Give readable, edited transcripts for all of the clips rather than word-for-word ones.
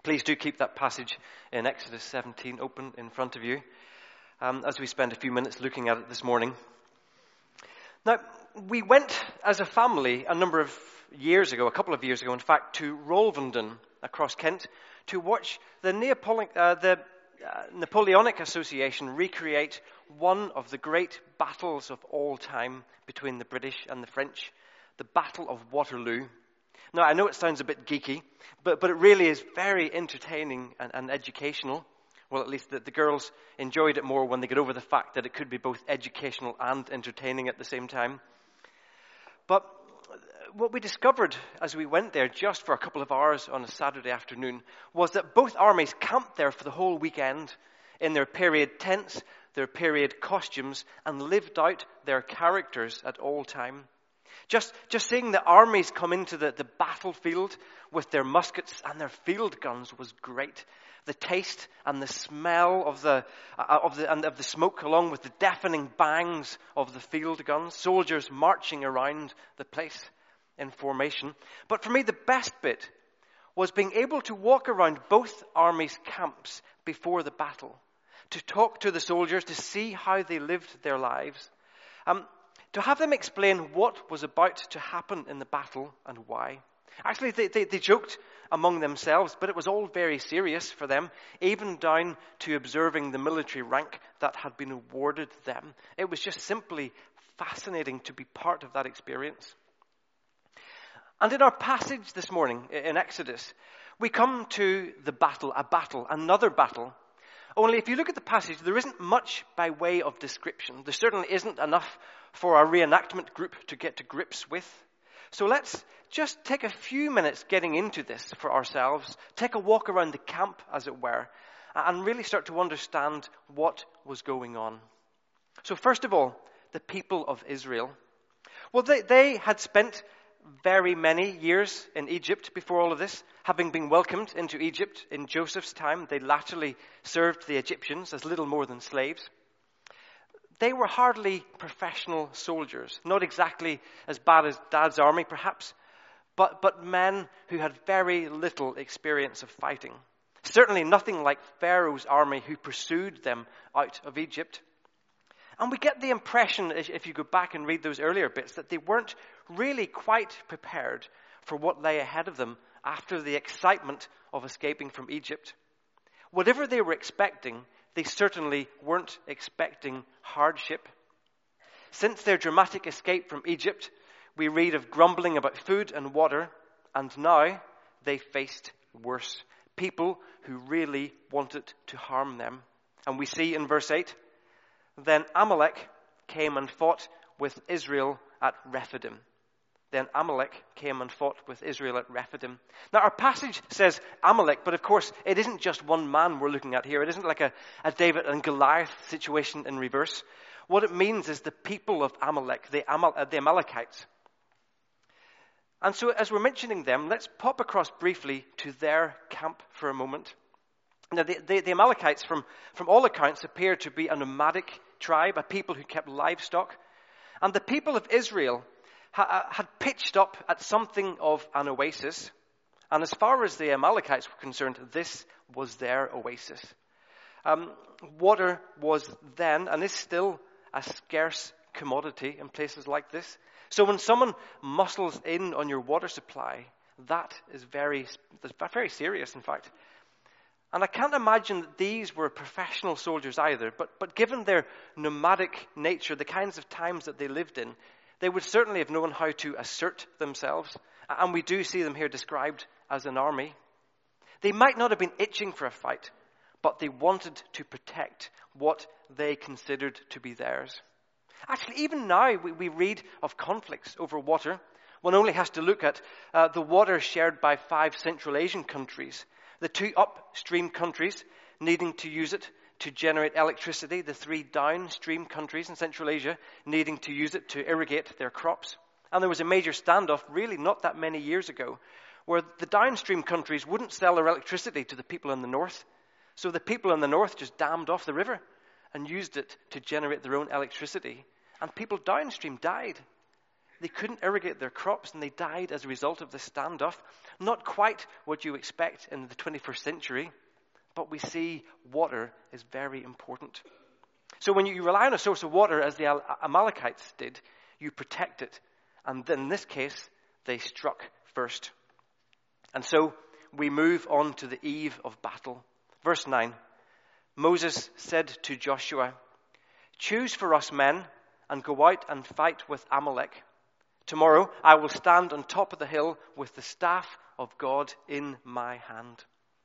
Please do keep that passage in Exodus 17 open in front of you as we spend a few minutes looking at it this morning. Now, we went as a family a couple of years ago, in fact, to Rolvenden across Kent to watch the Napoleonic Association recreate one of the great battles of all time between the British and the French, the Battle of Waterloo. Now, I know it sounds a bit geeky, but it really is very entertaining and educational. Well, at least the girls enjoyed it more when they got over the fact that it could be both educational and entertaining at the same time. But what we discovered as we went there just for a couple of hours on a Saturday afternoon was that both armies camped there for the whole weekend in their period tents, their period costumes, and lived out their characters at all time. Just seeing the armies come into the battlefield with their muskets and their field guns was great. The taste and the smell of the smoke, along with the deafening bangs of the field guns, soldiers marching around the place in formation. But for me, the best bit was being able to walk around both armies' camps before the battle, to talk to the soldiers, to see how they lived their lives, to have them explain what was about to happen in the battle and why. Actually, they joked among themselves, but it was all very serious for them, even down to observing the military rank that had been awarded them. It was just simply fascinating to be part of that experience. And in our passage this morning in Exodus, we come to another battle. Only if you look at the passage, there isn't much by way of description. There certainly isn't enough for our reenactment group to get to grips with. So let's just take a few minutes getting into this for ourselves, take a walk around the camp, as it were, and really start to understand what was going on. So first of all, the people of Israel. Well, they had spent very many years in Egypt before all of this, having been welcomed into Egypt in Joseph's time. They latterly served the Egyptians as little more than slaves. They were hardly professional soldiers, not exactly as bad as Dad's army perhaps, but men who had very little experience of fighting. Certainly nothing like Pharaoh's army who pursued them out of Egypt. And we get the impression, if you go back and read those earlier bits, that they weren't really quite prepared for what lay ahead of them after the excitement of escaping from Egypt. Whatever they were expecting, they certainly weren't expecting hardship. Since their dramatic escape from Egypt, we read of grumbling about food and water, and now they faced worse. People who really wanted to harm them. And we see in verse 8, then Amalek came and fought with Israel at Rephidim. Then Amalek came and fought with Israel at Rephidim. Now our passage says Amalek, but of course it isn't just one man we're looking at here. It isn't like a David and Goliath situation in reverse. What it means is the people of Amalek, the Amalekites. And so as we're mentioning them, let's pop across briefly to their camp for a moment. Now the Amalekites, from all accounts, appear to be a nomadic tribe, a people who kept livestock. And the people of Israel had pitched up at something of an oasis. And as far as the Amalekites were concerned, this was their oasis. Water was then, and is still, a scarce commodity in places like this. So when someone muscles in on your water supply, that is very serious, in fact. And I can't imagine that these were professional soldiers either, but given their nomadic nature, the kinds of times that they lived in, they would certainly have known how to assert themselves. And we do see them here described as an army. They might not have been itching for a fight, but they wanted to protect what they considered to be theirs. Actually, even now we read of conflicts over water. One only has to look at the water shared by 5 Central Asian countries. The 2 upstream countries needing to use it to generate electricity, the 3 downstream countries in Central Asia needing to use it to irrigate their crops. And there was a major standoff really not that many years ago where the downstream countries wouldn't sell their electricity to the people in the north. So the people in the north just dammed off the river and used it to generate their own electricity. And people downstream died. They couldn't irrigate their crops, and they died as a result of this standoff. Not quite what you expect in the 21st century, but we see water is very important. So when you rely on a source of water, as the Amalekites did, you protect it. And then in this case, they struck first. And so we move on to the eve of battle. Verse 9, Moses said to Joshua, "Choose for us men and go out and fight with Amalek. Tomorrow I will stand on top of the hill with the staff of God in my hand."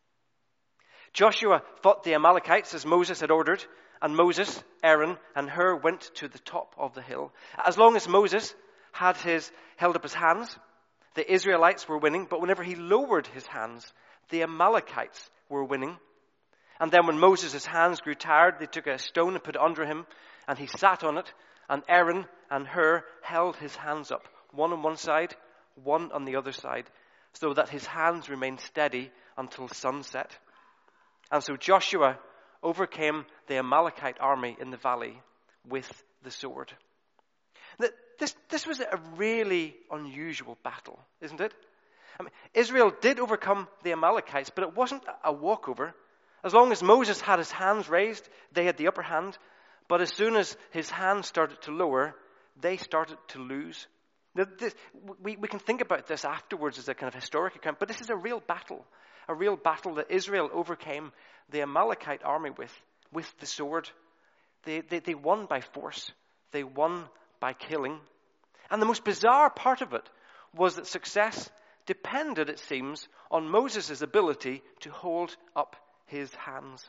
Joshua fought the Amalekites as Moses had ordered, and Moses, Aaron, and Hur went to the top of the hill. As long as Moses held up his hands, the Israelites were winning, but whenever he lowered his hands, the Amalekites were winning. And then when Moses' hands grew tired, they took a stone and put it under him, and he sat on it, and Aaron and Hur held his hands up, one on one side, one on the other side, so that his hands remained steady until sunset. And so Joshua overcame the Amalekite army in the valley with the sword. This was a really unusual battle, isn't it? I mean, Israel did overcome the Amalekites, but it wasn't a walkover. As long as Moses had his hands raised, they had the upper hand. But as soon as his hands started to lower, they started to lose. Now, we can think about this afterwards as a kind of historic account, but this is a real battle that Israel overcame the Amalekite army with the sword. They won by force. They won by killing. And the most bizarre part of it was that success depended, it seems, on Moses' ability to hold up his hands.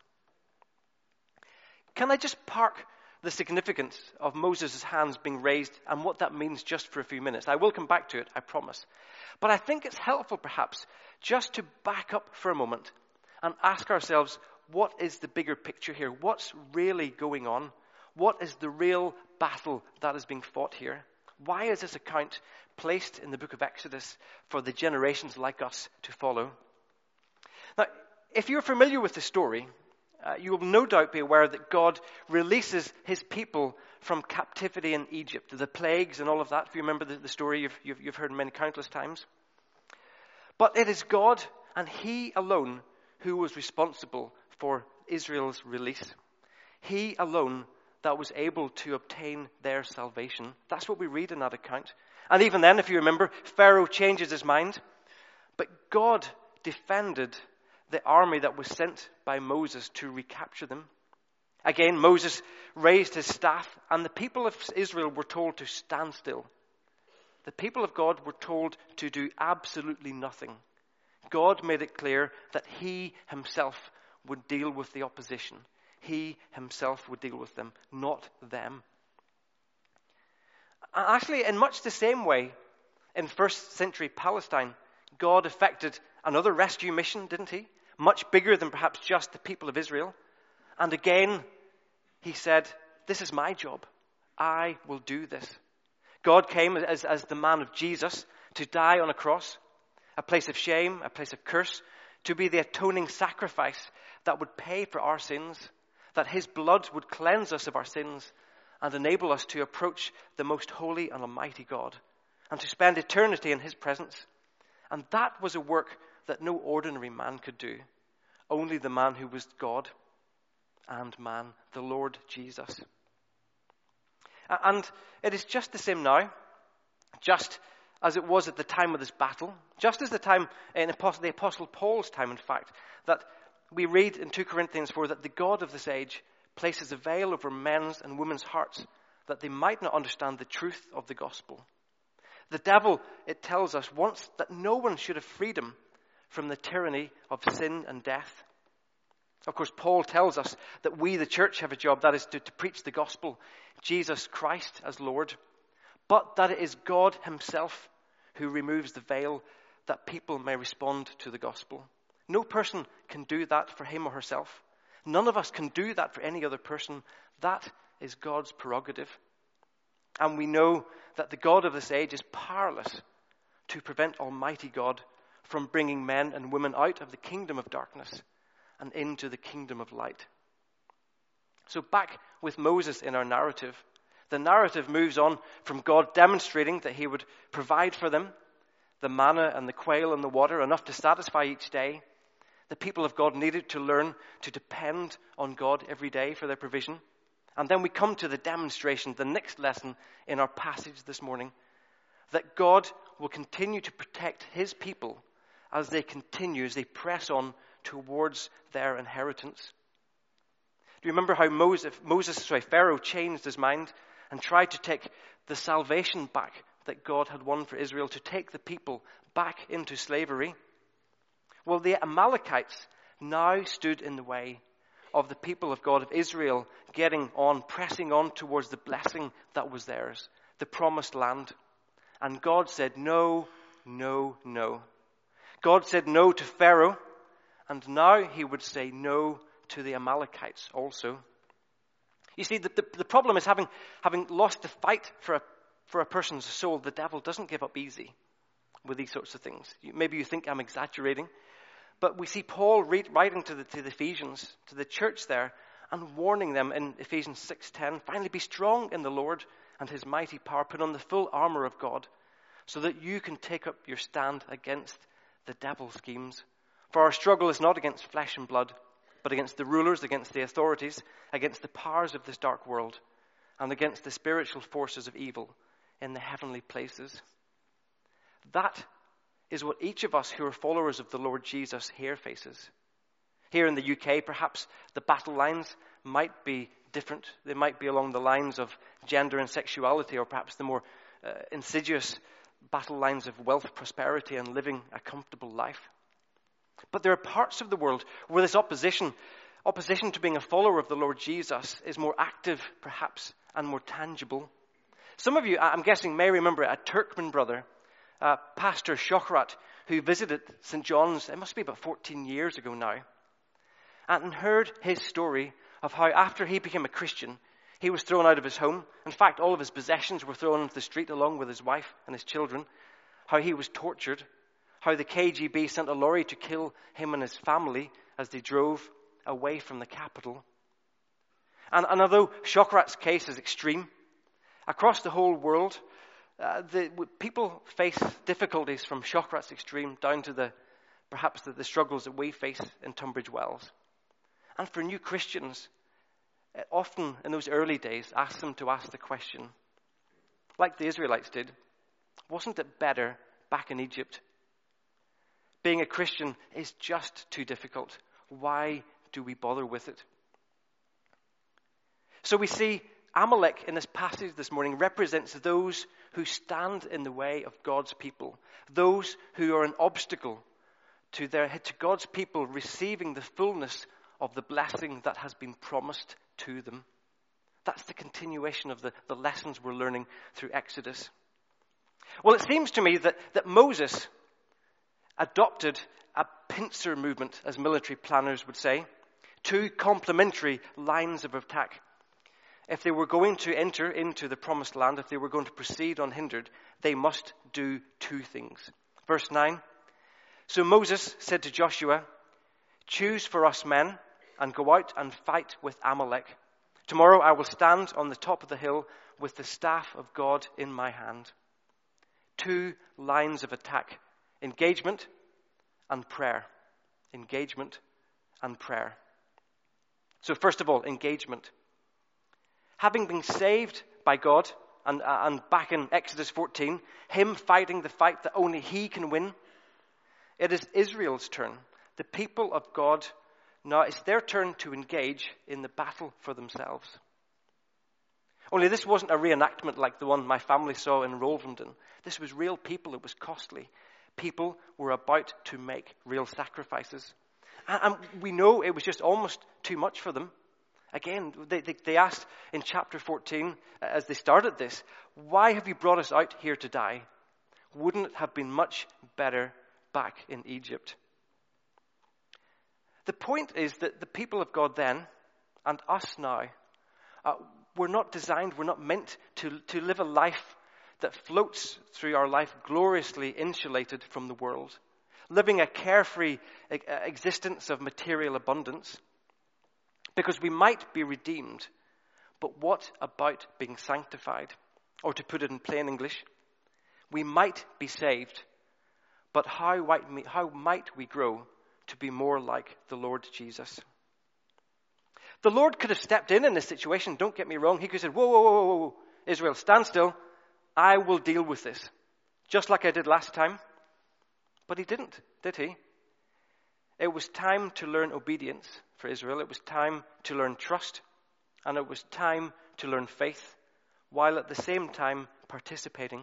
Can I just park the significance of Moses' hands being raised and what that means just for a few minutes? I will come back to it, I promise. But I think it's helpful, perhaps, just to back up for a moment and ask ourselves, what is the bigger picture here? What's really going on? What is the real battle that is being fought here? Why is this account placed in the book of Exodus for the generations like us to follow? Now, if you're familiar with the story, you will no doubt be aware that God releases his people from captivity in Egypt, the plagues and all of that. If you remember the story, you've heard many countless times. But it is God and he alone who was responsible for Israel's release. He alone that was able to obtain their salvation. That's what we read in that account. And even then, if you remember, Pharaoh changes his mind. But God defended the army that was sent by Moses to recapture them. Again, Moses raised his staff, and the people of Israel were told to stand still. The people of God were told to do absolutely nothing. God made it clear that he himself would deal with the opposition. He himself would deal with them, not them. Actually, in much the same way, in first century Palestine, God effected another rescue mission, didn't he? Much bigger than perhaps just the people of Israel. And again, he said, "This is my job. I will do this." God came as the man of Jesus to die on a cross, a place of shame, a place of curse, to be the atoning sacrifice that would pay for our sins, that his blood would cleanse us of our sins and enable us to approach the most holy and almighty God and to spend eternity in his presence. And that was a work that no ordinary man could do. Only the man who was God and man, the Lord Jesus. And it is just the same now, just as it was at the time of this battle, just as the time in the Apostle Paul's time, in fact, that we read in 2 Corinthians 4 that the God of this age places a veil over men's and women's hearts that they might not understand the truth of the gospel. The devil, it tells us, wants that no one should have freedom from the tyranny of sin and death. Of course, Paul tells us that we, the church, have a job, that is to preach the gospel, Jesus Christ as Lord, but that it is God himself who removes the veil that people may respond to the gospel. No person can do that for him or herself. None of us can do that for any other person. That is God's prerogative. And we know that the God of this age is powerless to prevent Almighty God from bringing men and women out of the kingdom of darkness and into the kingdom of light. So back with Moses in our narrative. The narrative moves on from God demonstrating that he would provide for them the manna and the quail and the water, enough to satisfy each day. The people of God needed to learn to depend on God every day for their provision. And then we come to the demonstration, the next lesson in our passage this morning, that God will continue to protect his people as they press on towards their inheritance. Do you remember how Pharaoh changed his mind and tried to take the salvation back that God had won for Israel, to take the people back into slavery? Well, the Amalekites now stood in the way of the people of God, of Israel, pressing on towards the blessing that was theirs, the promised land. And God said no, no, no. God said no to Pharaoh, and now he would say no to the Amalekites also. You see, the problem is having lost the fight for a person's soul, the devil doesn't give up easy with these sorts of things. Maybe you think I'm exaggerating, but we see Paul writing to the Ephesians, to the church there, and warning them in Ephesians 6:10, finally be strong in the Lord and his mighty power, put on the full armor of God, so that you can take up your stand against the devil's schemes. For our struggle is not against flesh and blood, but against the rulers, against the authorities, against the powers of this dark world, and against the spiritual forces of evil in the heavenly places. That is what each of us who are followers of the Lord Jesus here faces. Here in the UK, perhaps the battle lines might be different. They might be along the lines of gender and sexuality, or perhaps the more insidious battle lines of wealth, prosperity, and living a comfortable life. But there are parts of the world where this opposition to being a follower of the Lord Jesus is more active, perhaps, and more tangible. Some of you, I'm guessing, may remember a Turkmen brother, Pastor Shokrat, who visited St. John's, it must be about 14 years ago now, and heard his story of how after he became a Christian, he was thrown out of his home. In fact, all of his possessions were thrown into the street along with his wife and his children, how he was tortured, how the KGB sent a lorry to kill him and his family as they drove away from the capital. And although Shokrat's case is extreme, across the whole world, people face difficulties from Shokrat's extreme down to perhaps the struggles that we face in Tunbridge Wells. And for new Christians, often in those early days, ask them to ask the question, like the Israelites did, wasn't it better back in Egypt? Being a Christian is just too difficult. Why do we bother with it? So we see Amalek in this passage this morning represents those who stand in the way of God's people, those who are an obstacle to God's people receiving the fullness of the blessing that has been promised to them. That's the continuation of the lessons we're learning through Exodus. Well, it seems to me that Moses adopted a pincer movement, as military planners would say, two complementary lines of attack. If they were going to enter into the promised land, if they were going to proceed unhindered, they must do two things. Verse 9, so Moses said to Joshua, choose for us men and go out and fight with Amalek. Tomorrow I will stand on the top of the hill with the staff of God in my hand. Two lines of attack, engagement and prayer. Engagement and prayer. So first of all, engagement. Having been saved by God, and back in Exodus 14, him fighting the fight that only he can win, it is Israel's turn. The people of God, now it's their turn to engage in the battle for themselves. Only this wasn't a reenactment like the one my family saw in Rolvenden. This was real people. It was costly. People were about to make real sacrifices. And we know it was just almost too much for them. Again, they asked in chapter 14, as they started this, why have you brought us out here to die? Wouldn't it have been much better back in Egypt? The point is that the people of God then, and us now, we're not designed, we're not meant to live a life that floats through our life gloriously insulated from the world, living a carefree existence of material abundance, because we might be redeemed, But what about being sanctified? Or to put it in plain English, we might be saved, but how might we grow to be more like the Lord Jesus? The Lord could have stepped in this situation, don't get me wrong. He could have said, whoa, whoa, whoa, whoa, whoa, Israel, stand still. I will deal with this, just like I did last time. But he didn't, did he? It was time to learn obedience for Israel. It was time to learn trust. And it was time to learn faith, while at the same time participating.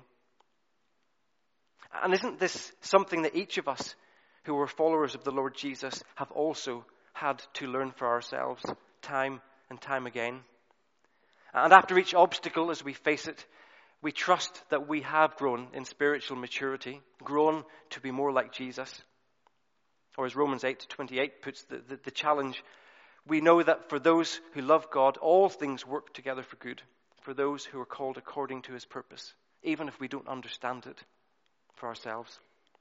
And isn't this something that each of us who are followers of the Lord Jesus have also had to learn for ourselves time and time again? And after each obstacle as we face it, we trust that we have grown in spiritual maturity, grown to be more like Jesus. Or as Romans 8:28 puts the challenge, we know that for those who love God, all things work together for good, for those who are called according to his purpose, even if we don't understand it for ourselves.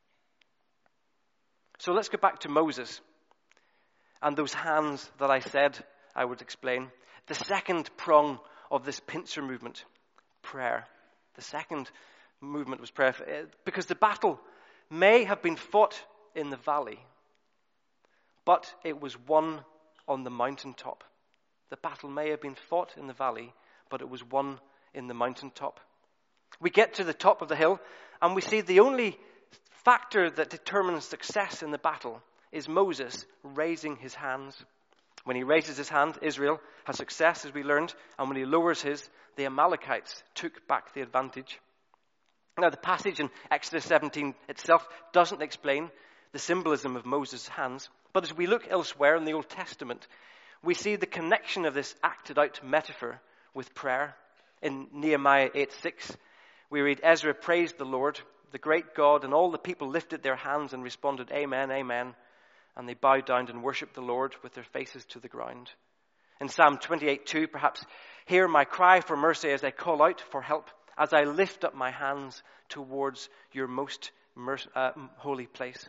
So let's go back to Moses and those hands that I said I would explain. The second prong of this pincer movement, prayer. The second movement was prayer, because the battle may have been fought in the valley, but it was won on the mountaintop. The battle may have been fought in the valley, but it was won in the mountaintop. We get to the top of the hill, and we see the only factor that determines success in the battle is Moses raising his hands. When he raises his hand, Israel has success, as we learned, and when he lowers his, the Amalekites took back the advantage. Now, the passage in Exodus 17 itself doesn't explain the symbolism of Moses' hands, but as we look elsewhere in the Old Testament, we see the connection of this acted out metaphor with prayer. In Nehemiah 8:6, we read, Ezra praised the Lord, the great God, and all the people lifted their hands and responded, Amen, Amen. And they bowed down and worshipped the Lord with their faces to the ground. In Psalm 28:2, perhaps, hear my cry for mercy as I call out for help, as I lift up my hands towards your most holy place.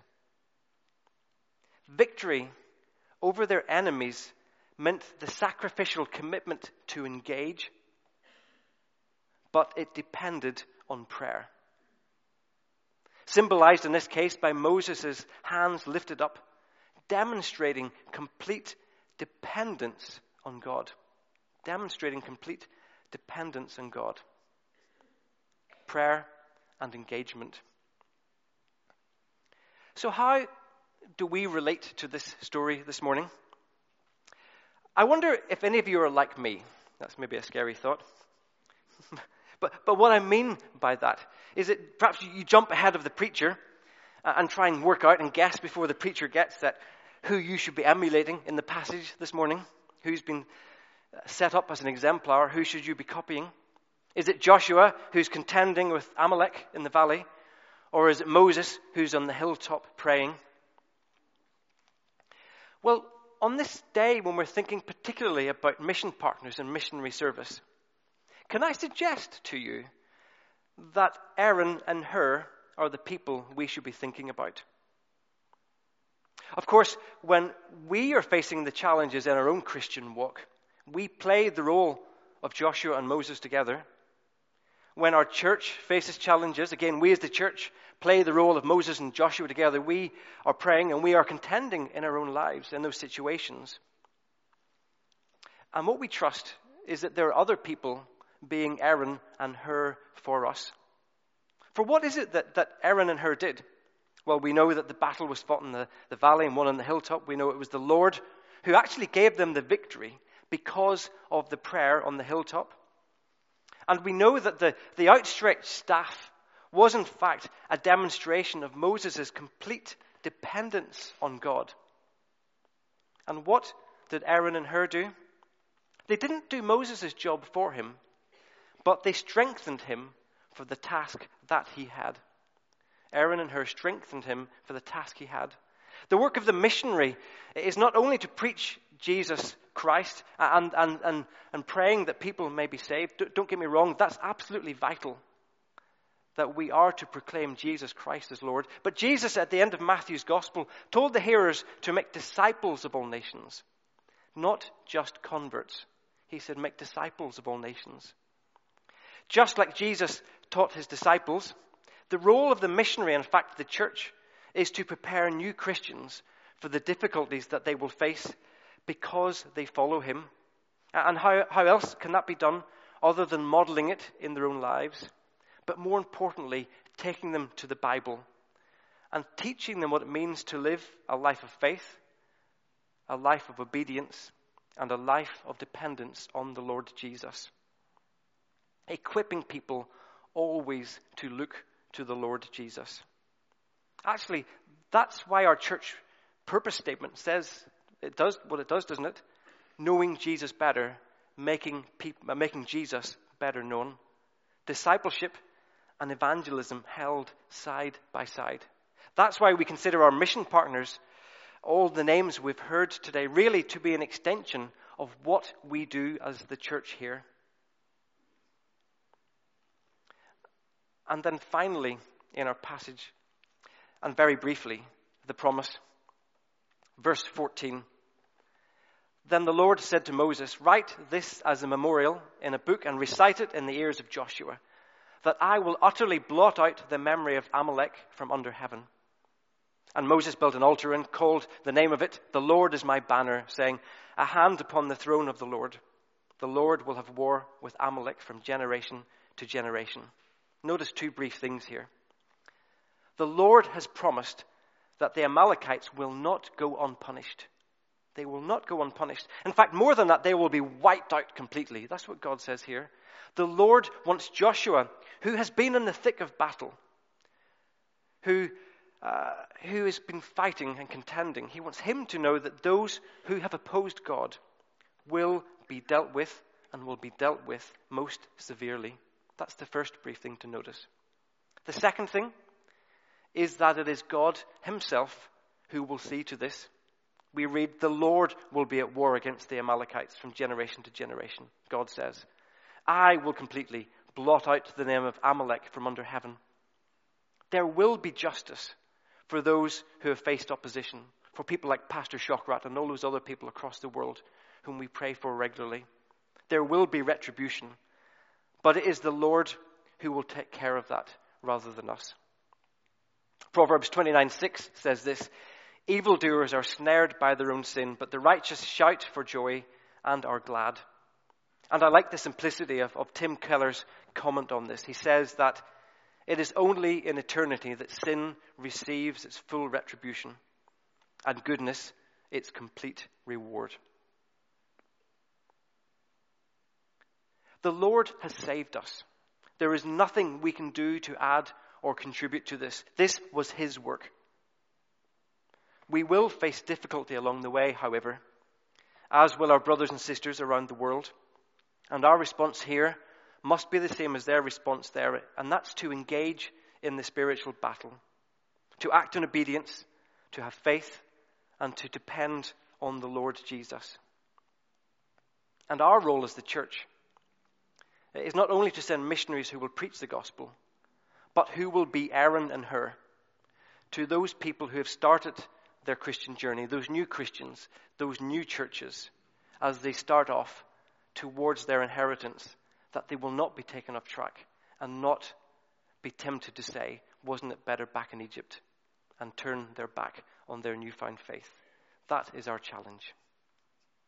Victory over their enemies meant the sacrificial commitment to engage, but it depended on prayer. Symbolized in this case by Moses' hands lifted up, demonstrating complete dependence on God. Demonstrating complete dependence on God. Prayer and engagement. So how do we relate to this story this morning? I wonder if any of you are like me. That's maybe a scary thought. But what I mean by that is that perhaps you jump ahead of the preacher and try and work out and guess before the preacher gets that who you should be emulating in the passage this morning, who's been set up as an exemplar, who should you be copying? Is it Joshua who's contending with Amalek in the valley? Or is it Moses who's on the hilltop praying? Well, on this day when we're thinking particularly about mission partners and missionary service, can I suggest to you that Aaron and Hur are the people we should be thinking about? Of course, when we are facing the challenges in our own Christian walk, we play the role of Joshua and Moses together. When our church faces challenges, again, we as the church play the role of Moses and Joshua together. We are praying and we are contending in our own lives in those situations. And what we trust is that there are other people being Aaron and Hur for us. For what is it that Aaron and Hur did? Well, we know that the battle was fought in the valley and one on the hilltop. We know it was the Lord who actually gave them the victory because of the prayer on the hilltop. And we know that the outstretched staff was in fact a demonstration of Moses' complete dependence on God. And what did Aaron and Hur do? They didn't do Moses' job for him, but they strengthened him for the task that he had. Aaron and Hur strengthened him for the task he had. The work of the missionary is not only to preach Jesus Christ and praying that people may be saved. Don't get me wrong, that's absolutely vital, that we are to proclaim Jesus Christ as Lord. But Jesus, at the end of Matthew's gospel, told the hearers to make disciples of all nations, not just converts. He said, make disciples of all nations. Just like Jesus taught his disciples, the role of the missionary, in fact, the church, is to prepare new Christians for the difficulties that they will face because they follow him. And how else can that be done other than modeling it in their own lives? But more importantly, taking them to the Bible and teaching them what it means to live a life of faith, a life of obedience, and a life of dependence on the Lord Jesus. Equipping people always to look to the Lord Jesus. Actually, that's why our church purpose statement says it does what it does, doesn't it? Knowing Jesus better, making Jesus better known. Discipleship and evangelism held side by side. That's why we consider our mission partners, all the names we've heard today, really to be an extension of what we do as the church here. And then finally, in our passage, and very briefly, the promise. Verse 14. Then the Lord said to Moses, write this as a memorial in a book and recite it in the ears of Joshua, that I will utterly blot out the memory of Amalek from under heaven. And Moses built an altar and called the name of it, The Lord is my banner, saying, a hand upon the throne of the Lord. The Lord will have war with Amalek from generation to generation. Notice two brief things here. The Lord has promised that the Amalekites will not go unpunished. They will not go unpunished. In fact, more than that, they will be wiped out completely. That's what God says here. The Lord wants Joshua, who has been in the thick of battle, who has been fighting and contending. He wants him to know that those who have opposed God will be dealt with and will be dealt with most severely. That's the first brief thing to notice. The second thing is that it is God himself who will see to this. We read, the Lord will be at war against the Amalekites from generation to generation. God says, I will completely blot out the name of Amalek from under heaven. There will be justice for those who have faced opposition, for people like Pastor Shokrat and all those other people across the world whom we pray for regularly. There will be retribution, but it is the Lord who will take care of that rather than us. Proverbs 29:6 says this, evildoers are snared by their own sin, but the righteous shout for joy and are glad. And I like the simplicity of Tim Keller's comment on this. He says that it is only in eternity that sin receives its full retribution and goodness its complete reward. The Lord has saved us. There is nothing we can do to add or contribute to this. This was his work. We will face difficulty along the way, however, as will our brothers and sisters around the world. And our response here must be the same as their response there, and that's to engage in the spiritual battle, to act in obedience, to have faith, and to depend on the Lord Jesus. And our role as the church is not only to send missionaries who will preach the gospel, but who will be Aaron and Hur to those people who have started their Christian journey, those new Christians, those new churches, as they start off towards their inheritance, that they will not be taken off track and not be tempted to say, wasn't it better back in Egypt, and turn their back on their newfound faith. That is our challenge.